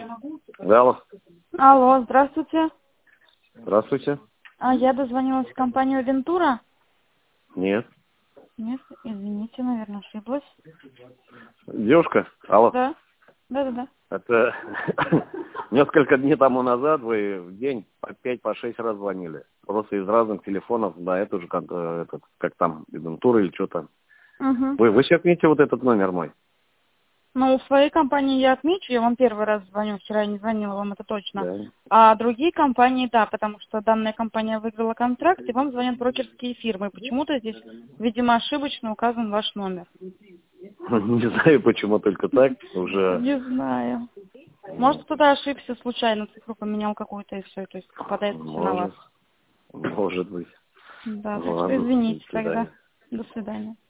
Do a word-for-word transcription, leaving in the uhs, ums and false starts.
Да, алло. Алло, здравствуйте. Здравствуйте. А я дозвонилась в компанию Вентура? Нет. Нет, извините, наверное, ошиблась. Девушка, алло. Да, да, да, да. Это несколько дней тому назад вы в день по пять, по шесть раз звонили. Просто из разных телефонов на эту же, как, э, этот, как там, Вентура или что-то. Угу. Вы, вы сейчас отметите вот этот номер мой? Ну, в своей компании я отмечу, я вам первый раз звоню, вчера я не звонила вам, это точно. Да. А другие компании, да, потому что данная компания выиграла контракт, и вам звонят брокерские фирмы. Почему-то здесь, видимо, ошибочно указан ваш номер. Не знаю, почему только так. Уже Не знаю. Может, кто-то ошибся случайно, цифру поменял какую-то, и все, то есть попадается все на вас. может, может быть. Да, так что Ладно, до извините тогда. свидания. До свидания.